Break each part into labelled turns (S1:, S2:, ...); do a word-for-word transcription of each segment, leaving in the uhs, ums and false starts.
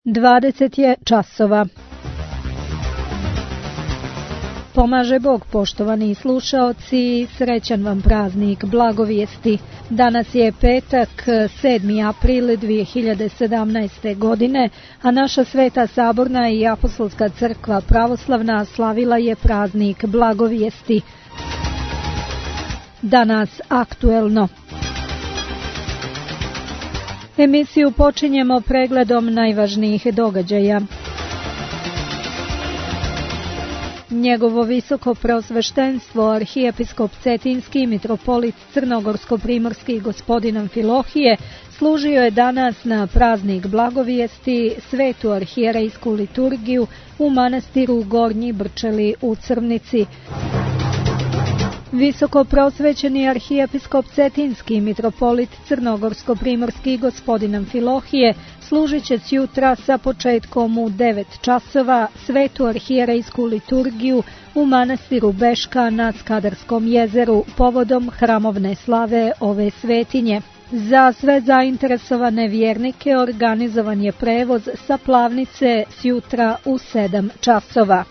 S1: dvadeset je časova. Pomaže Bog, poštovani slušaoci, srećan vam praznik Blagovijesti. Danas je petak, sedmi april dvije hiljade sedamnaeste. godine, a naša Sveta Saborna i Apostolska crkva pravoslavna slavila je praznik Blagovijesti. Danas aktuelno. Emisiju počinjemo pregledom najvažnijih događaja. Njegovo visoko preosveštenstvo, arhijepiskop Cetinski, mitropolit Crnogorsko-primorski gospodin Amfilohije, služio je danas na praznik Blagovijesti svetu arhijerejsku liturgiju u manastiru Gornji Brčeli u Crvnici. Visoko preosvećeni arhijepiskop Cetinski, mitropolit Crnogorsko-primorski gospodin Amfilohije, služit će sjutra sa početkom u devet časova svetu arhijerejsku liturgiju u manastiru Beška na Skadarskom jezeru povodom hramovne slave ove svetinje. Za sve zainteresovane vjernike organizovan je prevoz sa Plavnice sjutra u sedam časova.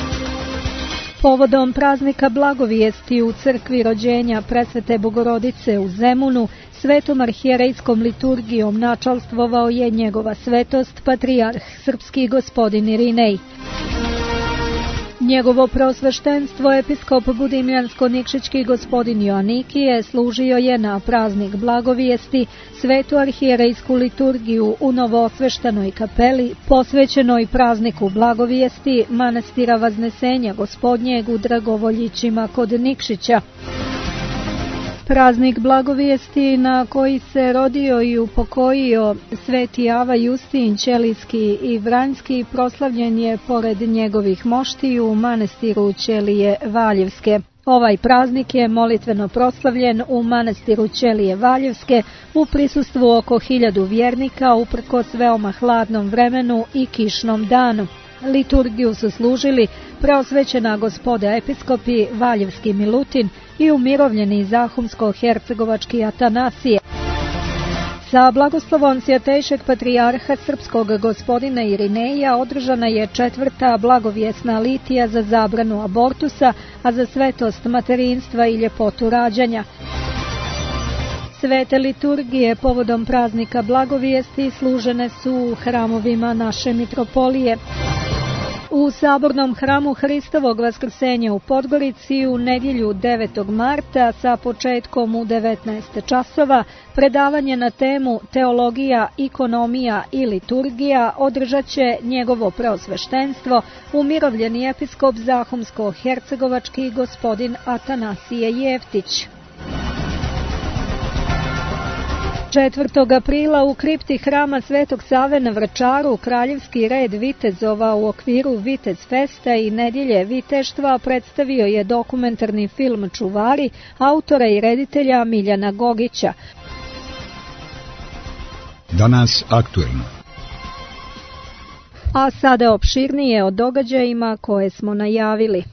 S1: Povodom praznika Blagovijesti u crkvi rođenja Presvete Bogorodice u Zemunu, svetom arhijerejskom liturgijom načalstvovao je njegova svetost patrijarh srpski gospodin Irinej. Njegovo preosveštenstvo episkop Budimljansko-Nikšićki gospodin Joanikije služio je na praznik Blagovijesti svetu arhijerejsku liturgiju u novoosveštanoj kapeli posvećenoj prazniku Blagovijesti manastira Vaznesenja gospodnjeg u Dragovoljićima kod Nikšića. Praznik Blagovijesti na koji se rodio i upokojio sveti Ava Justin Ćelijski i Vranjski proslavljen je pored njegovih moštiju u manastiru Ćelije Valjevske. Ovaj praznik je molitveno proslavljen u manastiru Ćelije Valjevske u prisustvu oko hiljadu vjernika uprkos veoma hladnom vremenu i kišnom danu. Liturgiju su služili preosvećena gospoda episkopi Valjevski Milutin i umirovljeni zahumsko-hercegovački Atanasije. Sa blagoslovom Svjetejšeg patrijarha srpskog gospodina Irineja održana je četvrta blagovjesna litija za zabranu abortusa, a za svetost materinstva i ljepotu rađanja. Svete liturgije povodom praznika Blagovijesti služene su u hramovima naše mitropolije. U Sabornom hramu Hristovog Vaskrsenja u Podgorici u nedjelju devetog marta sa početkom u devetnaest časova predavanje na temu Teologija, ikonomija i liturgija održat će njegovo preosveštenstvo umirovljeni episkop zahumsko-hercegovački gospodin Atanasije Jeftić. četvrtog aprila u kripti hrama Svetog Save na Vračaru kraljevski red vitezova u okviru Vitez Festa i nedjelje viteštva predstavio je dokumentarni film Čuvari autora i reditelja Miljana Gogića.
S2: Danas aktuelno.
S1: A sada opširnije o događajima koje smo najavili.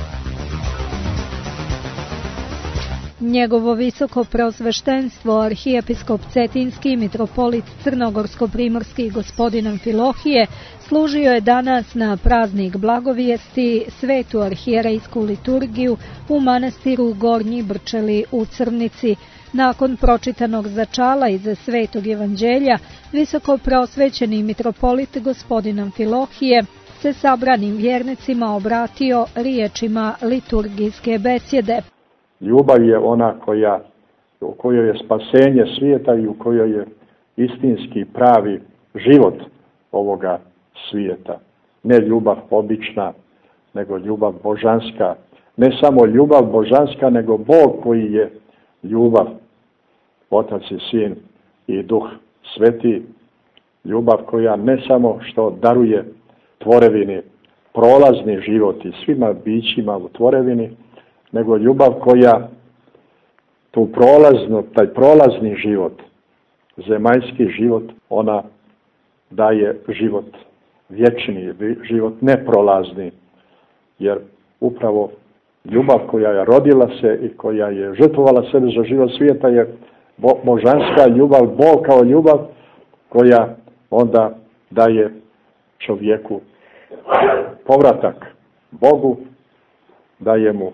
S1: Njegovo visoko preosveštenstvo arhijepiskop Cetinski, mitropolit Crnogorsko-primorski gospodin Amfilohije služio je danas na praznik Blagovijesti svetu arhijerejsku liturgiju u manastiru Gornji Brčeli u Crvnici. Nakon pročitanog začala iz Svetog evanđelja, visoko preosvećeni mitropolit gospodin Amfilohije se sabranim vjernicima obratio riječima liturgijske besjede.
S3: Ljubav je ona koja, u kojoj je spasenje svijeta i u kojoj je istinski pravi život ovoga svijeta. Ne ljubav obična, nego ljubav božanska. Ne samo ljubav božanska, nego Bog koji je ljubav, Otac i Sin i Duh Sveti. Ljubav koja ne samo što daruje tvorevini prolazni život i svima bićima u tvorevini, nego ljubav koja tu prolazno, taj prolazni život, zemaljski život, ona daje život vječni, život neprolazni, jer upravo ljubav koja je rodila se i koja je žrtvovala sebe za život svijeta je božanska ljubav, Bog kao ljubav koja onda daje čovjeku povratak Bogu, daje mu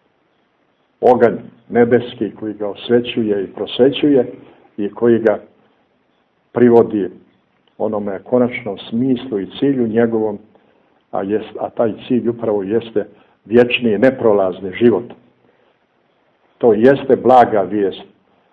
S3: oganj nebeski koji ga osvećuje i prosvećuje i koji ga privodi onome konačnom smislu i cilju njegovom, a, jest, a taj cilj upravo jeste vječni i neprolazni život. To jeste blaga vijest.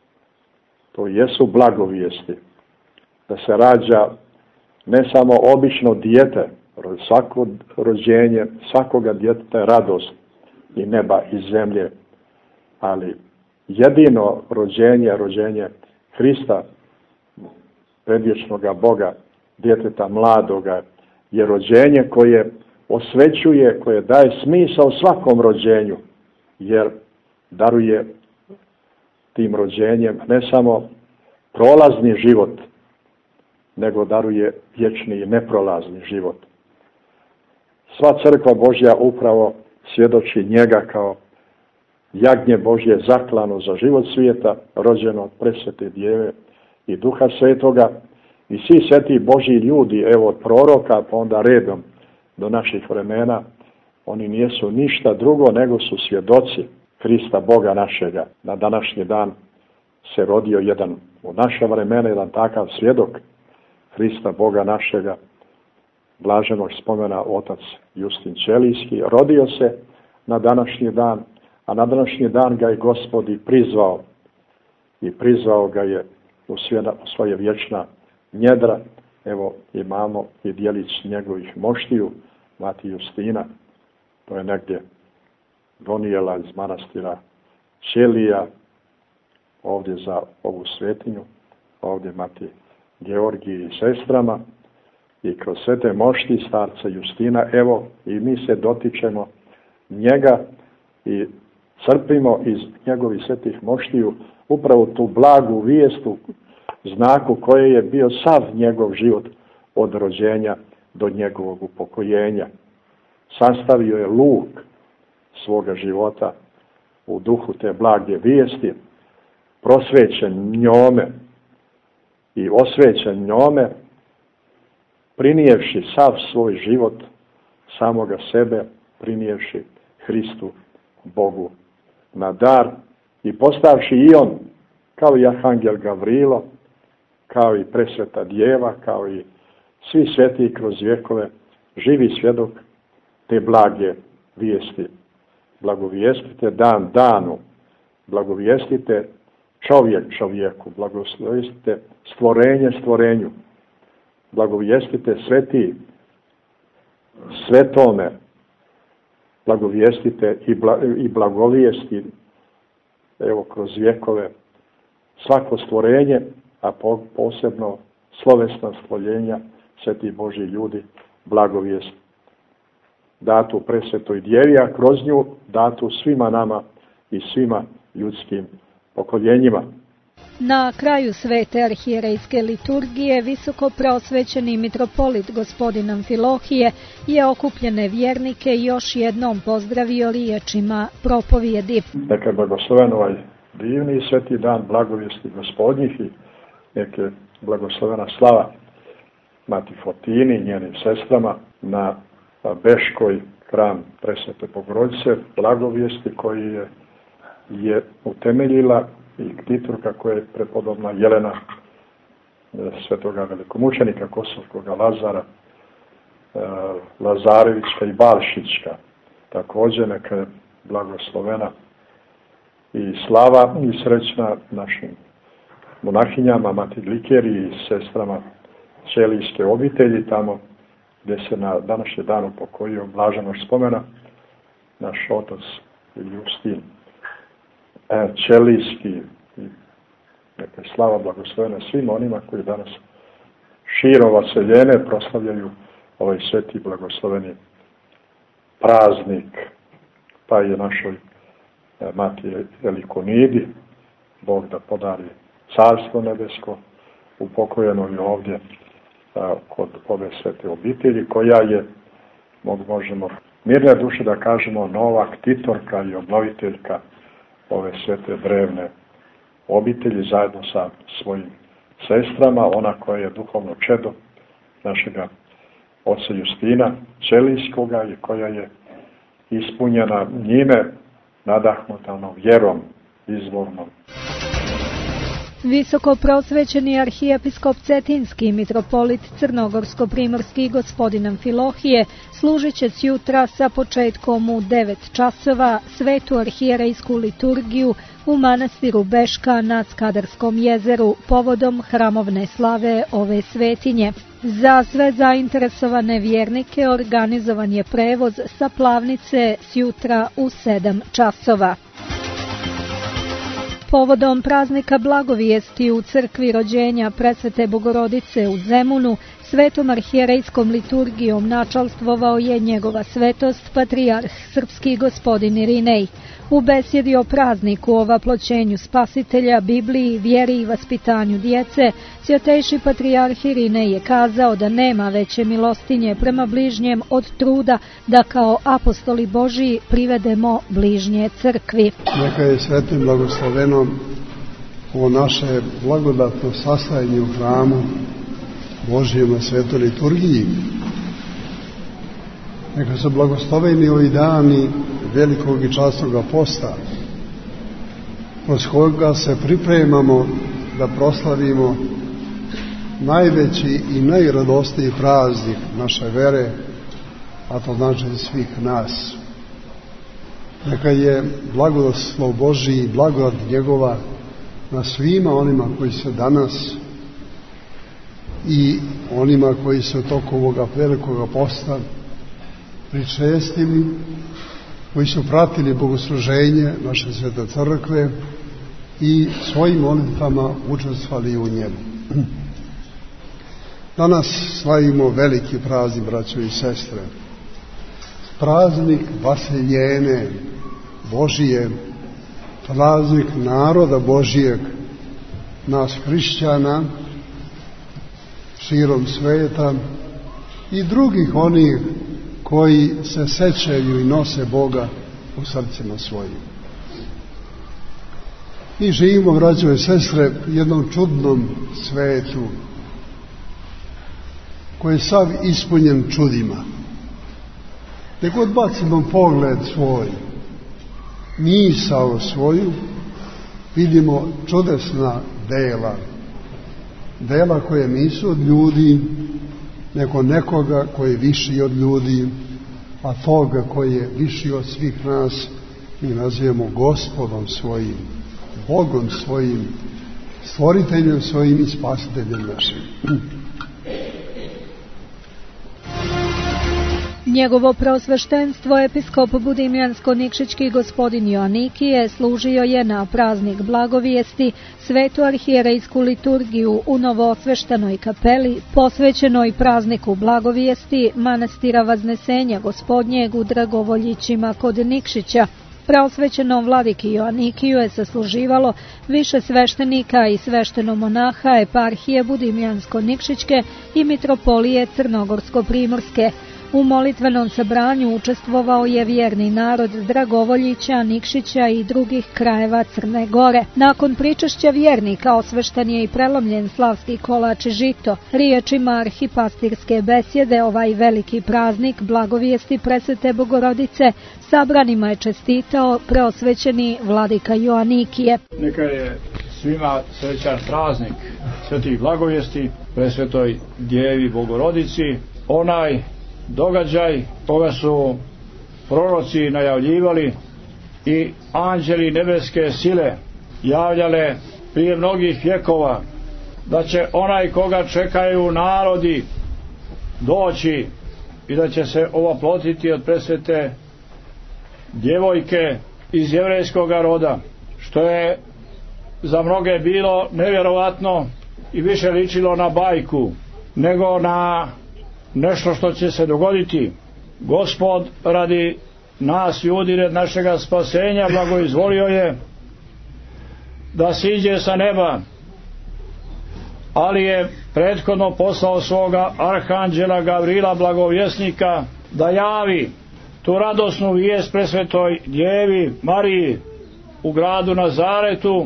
S3: To jesu blagovijesti. Da se rađa ne samo obično dijete, svako rođenje, svakoga djeteta je radost i neba i zemlje, ali jedino rođenje, rođenje Hrista, predvječnoga Boga, djeteta mladoga, je rođenje koje osvećuje, koje daje smisao svakom rođenju, jer daruje tim rođenjem ne samo prolazni život, nego daruje vječni i neprolazni život. Sva crkva Božja upravo svjedoči njega kao jagnje Božje zaklano za život svijeta, rođeno od presvete Djeve i Duha Svetoga, i svi sveti Božji ljudi, evo od proroka pa onda redom do naših vremena, oni nisu ništa drugo nego su svjedoci Hrista Boga našega. Na današnji dan se rodio jedan u naša vremena, jedan takav svjedok Hrista Boga našega, blaženog spomena otac Justin Ćelijski. Rodio se na današnji dan, a na današnji dan ga je Gospod i prizvao. I prizvao ga je u svoje vječna njedra. Evo imamo i dijelić njegovih moštiju, mati Justina. To je negdje donijela iz manastira Ćelija, ovdje za ovu svetinju, ovdje mati Georgiji i sestrama, i kroz sve te mošti starca Justina, evo i mi se dotičemo njega i crpimo iz njegovih svetih moštiju upravo tu blagu vijestu, znaku koje je bio sav njegov život od rođenja do njegovog upokojenja. Sastavio je luk svoga života u duhu te blage vijesti, prosvećen njome i osvećen njome, prinijevši sav svoj život, samoga sebe, prinijevši Hristu Bogu na dar i postavši i on, kao i arhangel Gavrilo, kao i presveta Djeva, kao i svi sveti kroz vjekove, živi svjedok te blage vijesti. Blagovijestite dan danu, blagovijestite čovjek čovjeku, blagovijestite stvorenje stvorenju, blagovijestite sveti svetome, blagovijestite i, bla, i blagovijesti, evo kroz vjekove, svako stvorenje, a po, posebno slovesna stvorenja, sveti Božji ljudi, blagovijest datu presvetoj Djevi, a kroz nju datu svima nama i svima ljudskim pokoljenjima.
S1: Na kraju svete arhijerejske liturgije visoko preosvećeni mitropolit gospodin Amfilohije je okupljene vjernike još jednom pozdravio riječima propovjedi.
S3: Neka je blagosloven ovaj divni i sveti dan blagovijesti gospodnjih i neka je blagoslovena slava mati Fotini i njenim sestrama na Beškoj, hram presvete Bogorodice, blagovijesti koji je, je utemeljila i ktitorka koja je prepodobna Jelena svetoga velikomučenika Kosovskoga Lazara, Lazarevićka i Balšićka. Također neka je blagoslovena i slava i srećna našim monahinjama, mati Glikeri i sestrama Ćelijske obitelji, tamo gdje se na današnji dan upokojio blaženog spomena naš otac Justin Ćelijski, i neka je slava blagoslovena svima onima koji danas širom vaseljene proslavljaju ovaj sveti blagosloveni praznik, pa je našoj mati Elikonidi Bog da podari carstvo nebesko, upokojeno je ovdje a, kod ove svete obitelji, koja je, možemo mirne duše da kažemo, nova ktitorka i obnoviteljka ove svete drevne obitelji zajedno sa svojim sestrama, ona koja je duhovno čedo našega oca Justina Ćelijskoga i koja je ispunjena njime, nadahnuta vjerom izvornom.
S1: Visoko prosvećeni arhijepiskop Cetinski, mitropolit Crnogorsko-primorski gospodin Amfilohije, služit će sjutra sa početkom u devet časova svetu arhijerejsku liturgiju u manastiru Beška na Skadarskom jezeru povodom hramovne slave ove svetinje. Za sve zainteresovane vjernike organizovan je prevoz sa Plavnice sjutra u sedam časova. Povodom praznika Blagovijesti u crkvi rođenja Presvete Bogorodice u Zemunu, svetom arhijerejskom liturgijom načalstvovao je njegova svetost patrijarh srpski gospodin Irinej. U besjedi o prazniku o vaploćenju Spasitelja, Bibliji, vjeri i vaspitanju djece, svjatejši patrijarh Irinej je kazao da nema veće milostinje prema bližnjem od truda da kao apostoli Božiji privedemo bližnje crkvi.
S4: Neka je svetim blagoslovenom ovo naše blagodatno sastajanje u hramu Božijem na svetoj liturgiji. Neka su blagosloveni ovi dani velikog i časnog posta, kroz koga se pripremamo da proslavimo najveći i najradosniji praznik naše vere, a to znači svih nas. Neka je blagoslov Božji i blagodat njegova na svima onima koji se danas i onima koji se tokom ovoga velikog posta pričestili, koji su pratili bogosluženje naše svete crkve i svojim molitvama učestvovali u njemu. Danas slavimo veliki praznik, braćo i sestre. Praznik Vasiljene Božije, praznik naroda Božijeg, nas hrišćana širom sveta i drugih onih koji se sećaju i nose Boga u srcima svojim. Mi živimo, braćo i sestre, u jednom čudnom svetu koji je sav ispunjen čudima. Nek odbacimo pogled svoj, misao svoju, vidimo čudesna dela, dela koje nisu od ljudi, nego nekoga koji je viši od ljudi, a toga koji je viši od svih nas mi nazivamo Gospodom svojim, Bogom svojim, stvoriteljem svojim i spasiteljem našim.
S1: Njegovo preosveštenstvo episkop Budimljansko-Nikšićki gospodin Joanikije služio je na praznik Blagovijesti svetu arhijerejsku liturgiju u novoosveštenoj kapeli posvećenoj prazniku Blagovijesti manastira Vaznesenja Gospodnjeg u Dragovoljićima kod Nikšića. Preosvećenom vladiki Joanikiju je sasluživalo više sveštenika i sveštenomonaha eparhije Budimljansko-Nikšićke i mitropolije Crnogorsko-primorske. U molitvenom sabranju učestvovao je vjerni narod Dragovoljića, Nikšića i drugih krajeva Crne Gore. Nakon pričešća vjernika osvešten je i prelomljen slavski kolač i žito. Riječima arhipastirske besjede ovaj veliki praznik Blagovijesti Presvete Bogorodice sabranima je čestitao preosvećeni vladika Joanikije.
S5: Neka je svima srećan praznik svetih Blagovijesti Presvetoj Djevi Bogorodici, onaj događaj koga su proroci najavljivali i anđeli nebeske sile javljale prije mnogih vjekova, da će onaj koga čekaju narodi doći i da će se ovaplotiti od presvete djevojke iz jevrejskog roda, što je za mnoge bilo nevjerovatno i više ličilo na bajku nego na nešto što će se dogoditi. Gospod radi nas ljudi, red našega spasenja, blagoizvolio je da siđe sa neba, ali je prethodno poslao svoga arhanđela Gavrila, blagovjesnika, da javi tu radosnu vijest presvetoj Djevi Mariji u gradu Nazaretu,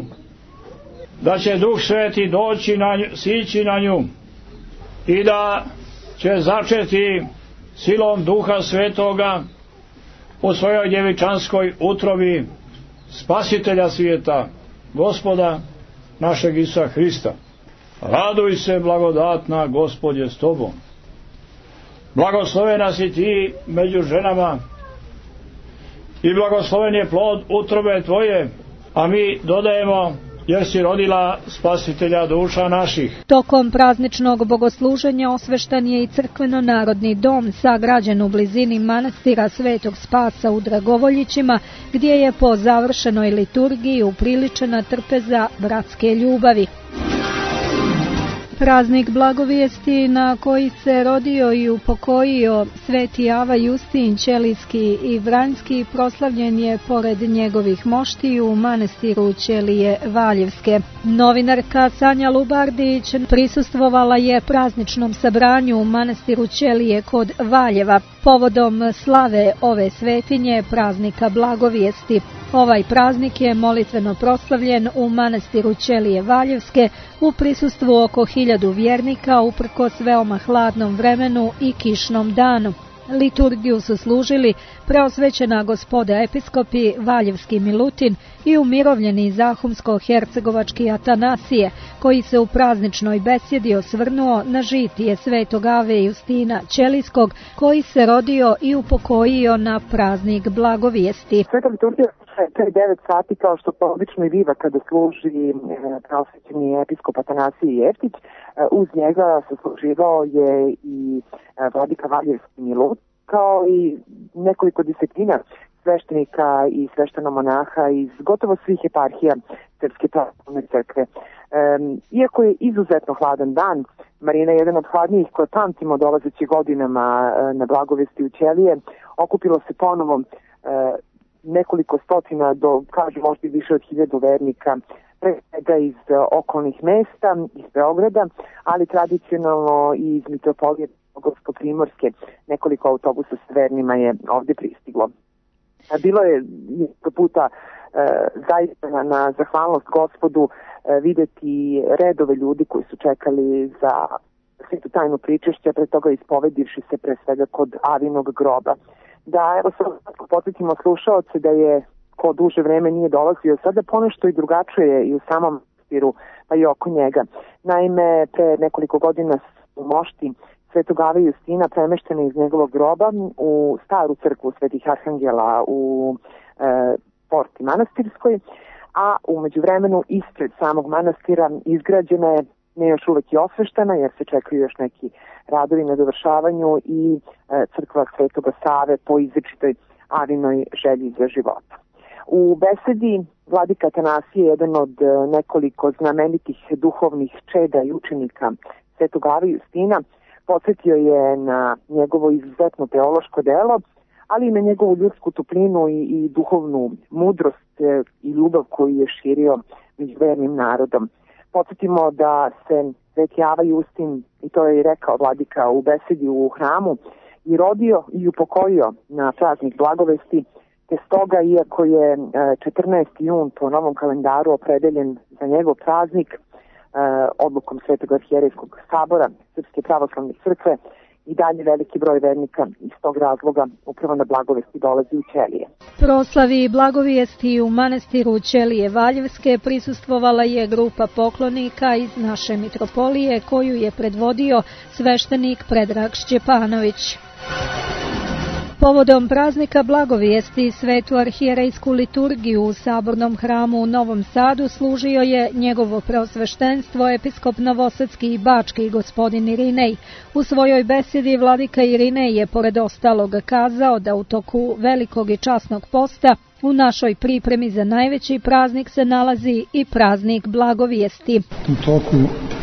S5: da će Duh Sveti doći na nju, sići na nju i da će začeti silom Duha Svetoga u svojoj djevičanskoj utrobi Spasitelja svijeta, Gospoda našeg Isusa Hrista. Raduj se, blagodatna, Gospod je s tobom. Blagoslovena si ti među ženama i blagosloven je plod utrobe tvoje, a mi dodajemo, jer si rodila Spasitelja duša naših.
S1: Tokom prazničnog bogosluženja osveštan je i crkveno-narodni dom sagrađen u blizini manastira Svetog Spasa u Dragovoljićima, gdje je po završenoj liturgiji upriličena trpeza bratske ljubavi. Praznik blagovijesti na koji se rodio i upokojio Sveti Ava Justin Ćelijski i Vranjski proslavljen je pored njegovih moštiju u manastiru Ćelije Valjevske. Novinarka Sanja Lubardić prisustvovala je prazničnom sabranju u manastiru Ćelije kod Valjeva povodom slave ove svetinje, praznika blagovijesti. Ovaj praznik je molitveno proslavljen u manastiru Ćelije Valjevske u prisustvu oko hiljadu vjernika uprkos veoma hladnom vremenu i kišnom danu. Liturgiju su služili preosvećena gospoda episkopi Valjevski Milutin i umirovljeni zahumsko-hercegovački Atanasije, koji se u prazničnoj besjedi osvrnuo na žitije Svetog Ave Justina Ćelijskog, koji se rodio i upokojio na praznik blagovijesti.
S6: Sveta liturgija je devet sati, kao što to obično i biva kada služi preosvećeni episkop Atanasije Jeftić. Uz njega se služivao je i vladika Valjevski Milut, kao i nekoliko desetina sveštenika i sveštenomonaha iz gotovo svih eparhija Srpske pravoslavne crkve. Iako je izuzetno hladan dan, Marina je jedan od hladnijih koje pamtimo dolazeći godinama na blagovesti u Ćelije, okupilo se ponovo nekoliko stotina do, kažu možda i više od hiljadu vernika, pre svega iz okolnih mesta, iz Beograda, ali tradicionalno i iz mitropolije Bogorsko-Primorske. Nekoliko autobusa s vernima je ovdje pristiglo. Bilo je nijeto puta e, zaista na, na zahvalnost Gospodu e, vidjeti redove ljudi koji su čekali za svetu tajnu pričešća, pre toga ispovedivši se pre svega kod Avinog groba. Da, evo sad podsjetimo slušaoce da je ko duže vreme nije dolazio, sada ponešto i drugačije i u samom manastiru, pa i oko njega. Naime, pre nekoliko godina u mošti Svetog Ave Justina premeštena iz njegovog groba u staru crkvu Svetih Arhangela u e, Porti manastirskoj, a u međuvremenu ispred samog manastira izgrađena je, ne još uvek i osveštena, jer se čekaju još neki radovi na dovršavanju, i e, crkva Svetoga Save po izričitoj Avinoj želji za života. U besedi vladika Atanasije, jedan od nekoliko znamenitih duhovnih čeda i učenika Svetog Ave Justina, podsjetio je na njegovo izuzetno teološko delo, ali i na njegovu ljudsku toplinu i, i duhovnu mudrost e, i ljubav koju je širio među vernim narodom. Podsjetimo da se Sveti Ava Justin, i to je i rekao vladika u besedi u hramu, i rodio i upokojio na praznik blagovesti, te stoga, iako je četrnaesti jun po novom kalendaru opredeljen za njegov praznik, odlukom Svetog arhijerejskog sabora Srpske pravoslavne crkve, i dalje veliki broj vernika iz tog razloga upravo na blagovesti dolazi u Ćelije.
S1: Proslavi blagovijesti u manastiru Ćelije Valjevske prisustvovala je grupa poklonika iz naše mitropolije, koju je predvodio sveštenik Predrag Šćepanović. Povodom praznika blagovijesti svetu arhijerejsku liturgiju u Sabornom hramu u Novom Sadu služio je njegovo preosveštenstvo episkop Novosadski i Bački gospodin Irinej. U svojoj besedi vladika Irinej je pored ostalog kazao da u toku velikog i časnog posta u našoj pripremi za najveći praznik se nalazi i praznik blagovijesti.
S4: U toku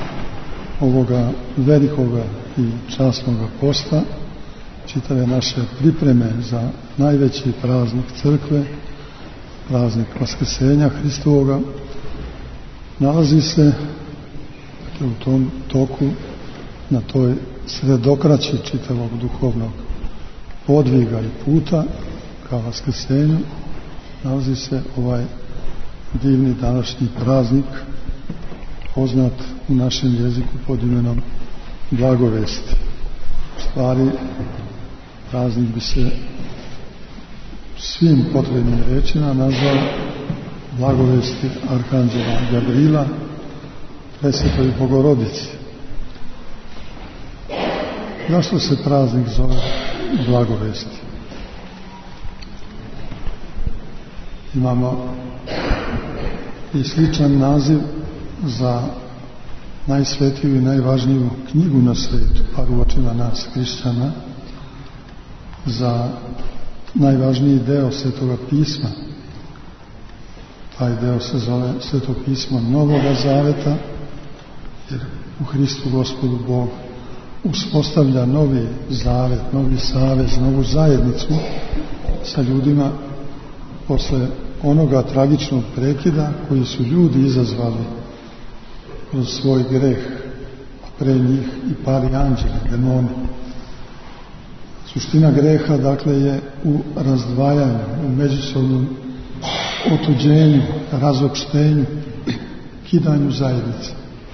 S4: ovoga velikoga i časnoga posta, čitave naše pripreme za najveći praznik crkve, praznik Vaskrsenja Hristovoga, nalazi se dakle, u tom toku, na toj sredokraći čitavog duhovnog podviga i puta ka Vaskrsenju, nalazi se ovaj divni današnji praznik, poznat u našem jeziku pod imenom blagovesti. stvari praznik bi se svim potrebnim rečima nazvao blagovesti Arhanđela Gavrila Presvetoj Bogorodici. Zašto se praznik zove blagovesti? Imamo i sličan naziv za najsvetiju i najvažniju knjigu na svetu, par u očima nas, hrišćana, za najvažniji deo Svetoga pisma. Taj deo se zove Sveto pismo Novoga Zaveta, jer u Hristu Gospodu Bog uspostavlja novi zavet, novi savez, novu zajednicu sa ljudima posle onoga tragičnog prekida koji su ljudi izazvali kroz svoj greh, a pre njih i pali anđeli, demoni. Suština greha, dakle, je u razdvajanju, u međusobnom otuđenju, razopštenju, kidanju zajednice.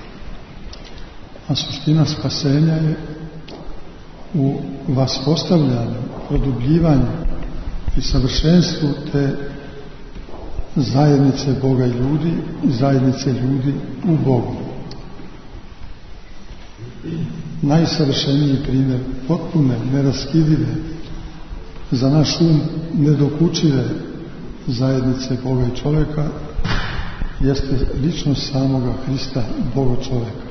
S4: A suština spasenja je u vaspostavljanju, produbljivanju i savršenstvu te zajednice Boga i ljudi i zajednice ljudi u Bogu. Najsavršeniji primjer potpune, neraskidive, za naš um nedokučive zajednice Boga i čovjeka jeste ličnost samoga Hrista, Boga čovjeka.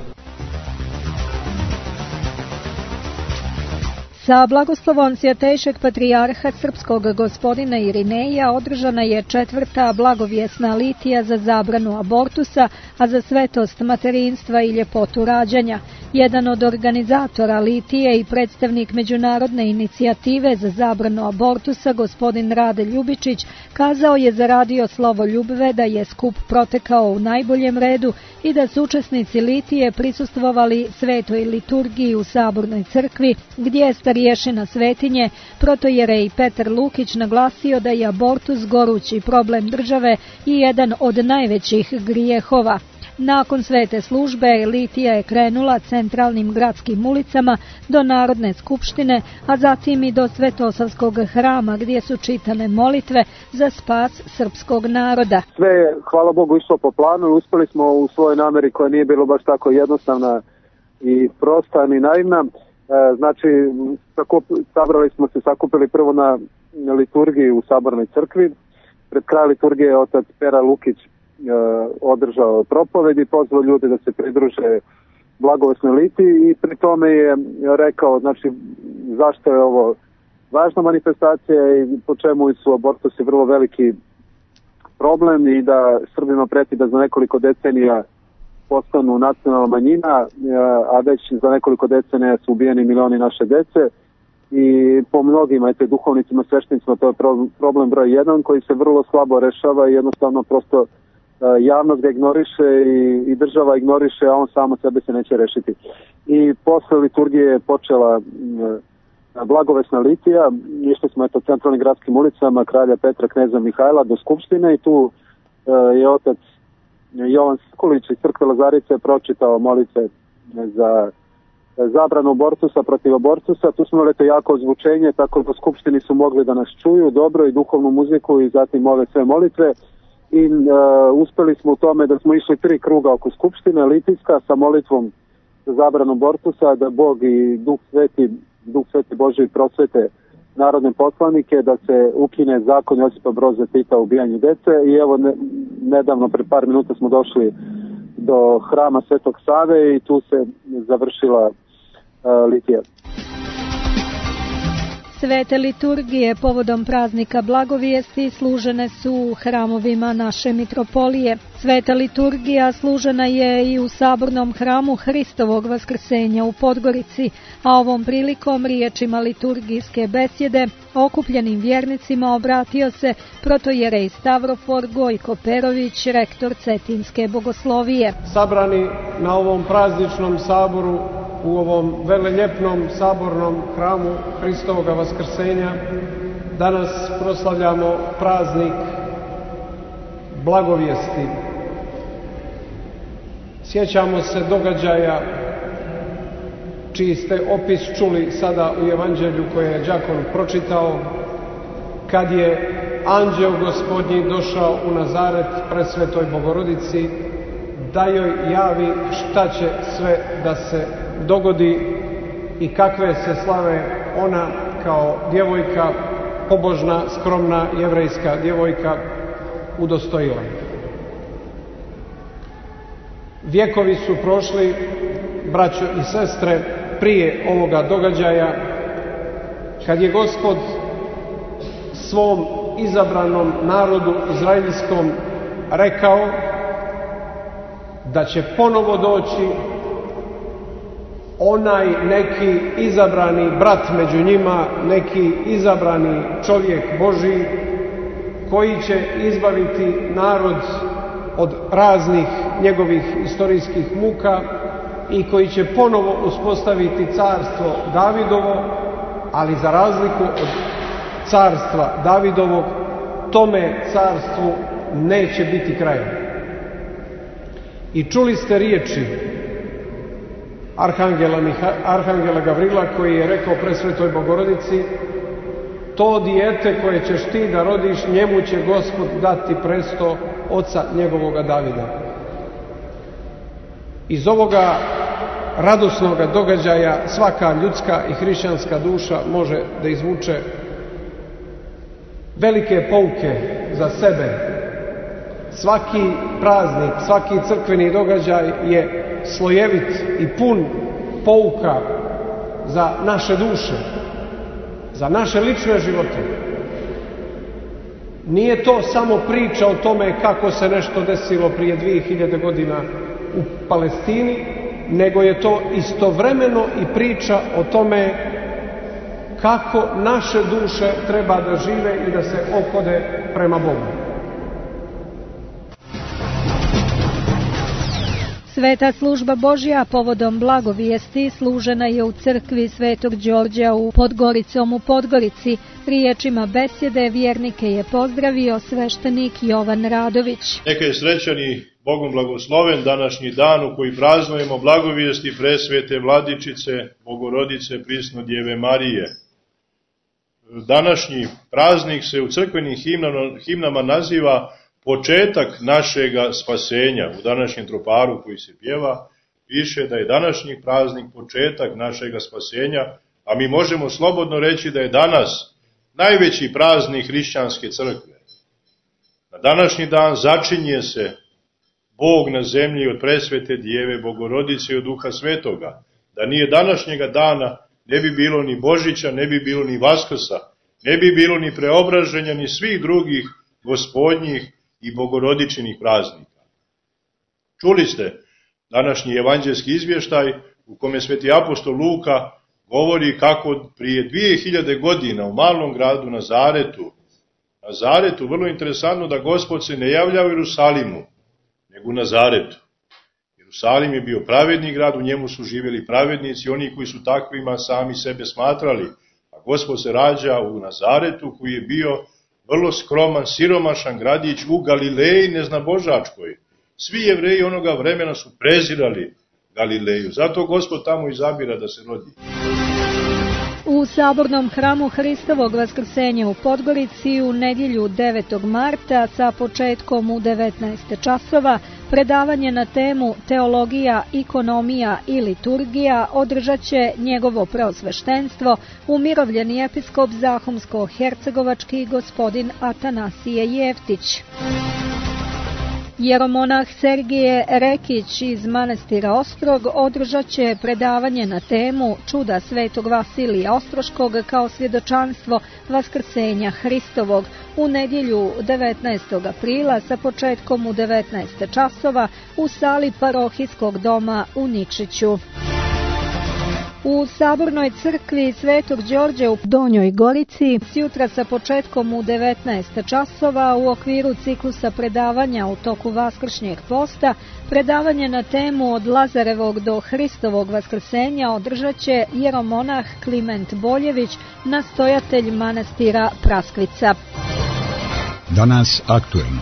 S1: Sa blagoslovom Svjatejšeg patrijarha srpskog gospodina Irineja održana je četvrta blagovjesna litija za zabranu abortusa, a za svetost materinstva i ljepotu rađanja. Jedan od organizatora litije i predstavnik međunarodne inicijative za zabranu abortusa, gospodin Rade Ljubičić, kazao je za radio Slovo Ljubve da je skup protekao u najboljem redu i da su učesnici litije prisustvovali svetoj liturgiji u Sabornoj crkvi, gdje je starješina svetinje, protojerej Petar Lukić, naglasio da je abortus gorući problem države i jedan od najvećih grijehova. Nakon svete službe, litija je krenula centralnim gradskim ulicama do Narodne skupštine, a zatim i do Svetosavskog hrama, gdje su čitane molitve za spas srpskog naroda. Sve
S7: je, hvala Bogu, išlo po planu i uspjeli smo u svojoj nameri koja nije bilo baš tako jednostavna i prosta ni naivna. E, znači, sakup, sabrali smo se, sakupili prvo na liturgiji u Sabornoj crkvi. Pred kraj liturgije je otac Pera Lukić održao propoved i pozvao ljude da se pridruže blagovesnoj litiji i pri tome je rekao, znači, zašto je ovo važna manifestacija i po čemu su abortusi vrlo veliki problem i da Srbima preti da za nekoliko decenija postanu nacionalna manjina, a već za nekoliko decenija su ubijeni milioni naše dece i po mnogima, eto, duhovnicima, sveštenicima, to je problem broj jedan koji se vrlo slabo rešava i jednostavno prosto javnost ga ignoriše i, i država ignoriše, a on samo sebe se neće rešiti. I posle liturgije je počela e, blagovesna litija, išli smo eto centralnim gradskim ulicama Kralja Petra, kneza Mihajla do Skupštine i tu e, je otac Jovan Skulić iz crkve Lazarice pročitao molitve za zabranu abortusa, protiv abortusa. Tu smo imali to jako ozvučenje, tako da u Skupštini su mogli da nas čuju dobro i duhovnu muziku i zatim ove sve molitve. I uh, uspeli smo u tome da smo išli tri kruga oko Skupštine, litijska, sa molitvom za zabranu abortusa, da Bog i Duh Sveti, Duh Sveti Božji prosvete narodne poslanike, da se ukine zakon Josipa Broza Tita o ubijanju dece. I evo, ne, nedavno, pre par minuta smo došli do hrama Svetog Save i tu se završila uh, litija.
S1: Svete liturgije povodom praznika blagovijesti služene su u hramovima naše mitropolije. Sveta liturgija služena je i u Sabornom hramu Hristovog vaskrsenja u Podgorici, a ovom prilikom riječima liturgijske besjede okupljenim vjernicima obratio se protojerej Stavrofor Gojko Perović, rektor Cetinske bogoslovije.
S8: Sabrani na ovom prazničnom saboru, u ovom veleljepnom sabornom hramu Hristovoga vaskrsenja, danas proslavljamo praznik blagovijesti. Sjećamo se događaja čiji ste opis čuli sada u evanđelju koje je đakon pročitao, kad je anđeo Gospodnji došao u Nazaret presvetoj Bogorodici da joj javi šta će sve da se dogodi i kakve se slave ona kao djevojka, pobožna, skromna jevrejska djevojka udostojila. Vjekovi su prošli, braćo i sestre, prije ovoga događaja, kad je Gospod svom izabranom narodu izraeljskom rekao da će ponovo doći onaj neki izabrani brat među njima, neki izabrani čovjek Božji, koji će izbaviti narod od raznih njegovih istorijskih muka i koji će ponovo uspostaviti carstvo Davidovo, ali za razliku od carstva Davidovog, tome carstvu neće biti kraja. I čuli ste riječi Arhangela, Miha, Arhangela Gavrila, koji je rekao presvetoj Bogorodici: to dijete koje ćeš ti da rodiš, njemu će Gospod dati presto oca njegovoga Davida. Iz ovoga radosnoga događaja svaka ljudska i hrišćanska duša može da izvuče velike pouke za sebe. Svaki praznik, svaki crkveni događaj je slojevit i pun pouka za naše duše, za naše lične živote. Nije to samo priča o tome kako se nešto desilo prije dvije hiljade godina u Palestini, nego je to istovremeno i priča o tome kako naše duše treba da žive i da se ophode prema Bogu.
S1: Sveta služba Božja povodom blagovijesti služena je u crkvi Svetog Đorđa u Podgoricom u Podgorici. Riječima besjede vjernike je pozdravio sveštenik Jovan Radović.
S9: Neka je srećan i Bogom blagosloven današnji dan u koji praznujemo blagovijesti presvete Vladičice Bogorodice Prisno Djeve Marije. Današnji praznik se u crkvenim himnama naziva početak našega spasenja. U današnjem troparu koji se pjeva piše da je današnji praznik početak našega spasenja, a mi možemo slobodno reći da je danas najveći praznik hrišćanske crkve. Na današnji dan začinje se Bog na zemlji od presvete Djeve Bogorodice i od Duha Svetoga. Da nije današnjega dana, ne bi bilo ni Božića, ne bi bilo ni Vaskrsa, ne bi bilo ni preobraženja, ni svih drugih gospodnjih i bogorodičinih praznika. Čuli ste današnji evanđelski izvještaj u kome sveti apostol Luka govori kako prije dvije hiljade godina u malom gradu Nazaretu, Nazaretu, vrlo interesantno da Gospod se ne javlja u Jerusalimu, nego u Nazaretu. Jerusalim je bio pravedni grad, u njemu su živjeli pravednici, oni koji su takvima sami sebe smatrali, a Gospod se rađa u Nazaretu koji je bio vrlo skroman, siromašan gradić u Galileji neznabožačkoj. Svi Jevreji onoga vremena su prezirali Galileju, zato Gospod tamo izabira da se rodi.
S1: U sabornom hramu Hristovog Vaskrsenja u Podgorici u nedjelju devetog marta sa početkom u devetnaest časova predavanje na temu Teologija, ikonomija i liturgija održat će njegovo preosveštenstvo umirovljeni episkop Zahumsko-hercegovački gospodin Atanasije Jeftić. Jeromonah Sergije Rekić iz manastira Ostrog održat će predavanje na temu Čuda svetog Vasilija Ostroškog kao svjedočanstvo Vaskrsenja Hristovog u nedjelju devetnaestog aprila sa početkom u devetnaest časova u sali parohijskog doma u Nikšiću. U sabornoj crkvi Svetog Đorđa u Donjoj Gorici sjutra sa početkom u devetnaest časova u okviru ciklusa predavanja u toku Vaskršnjeg posta predavanje na temu od Lazarevog do Hristovog vaskrsenja održat će jeromonah Kliment Boljević, nastojatelj manastira Praskvica.
S2: Danas aktuelno.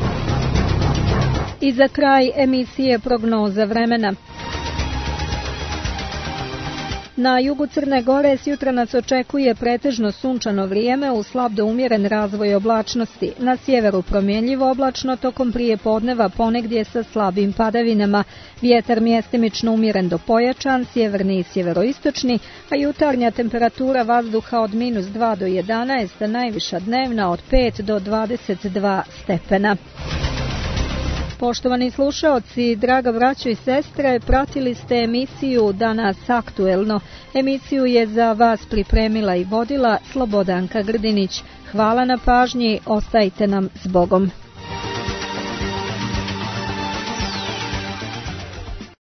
S1: I za kraj emisije prognoza vremena. Na jugu Crne Gore s jutra nas očekuje pretežno sunčano vrijeme uz slab do umjeren razvoj oblačnosti. Na sjeveru promjenjivo oblačno tokom prijepodneva ponegdje sa slabim padavinama. Vjetar mjestimično umjeren do pojačan, sjeverni i sjeveroistočni, a jutarnja temperatura vazduha od minus dva do jedanaest, a najviša dnevna od pet do dvadeset dva stepena. Poštovani slušaoci, draga braćo i sestre, pratili ste emisiju Danas aktuelno. Emisiju je za vas pripremila i vodila Slobodanka Grdinić. Hvala na pažnji, ostajte nam s Bogom.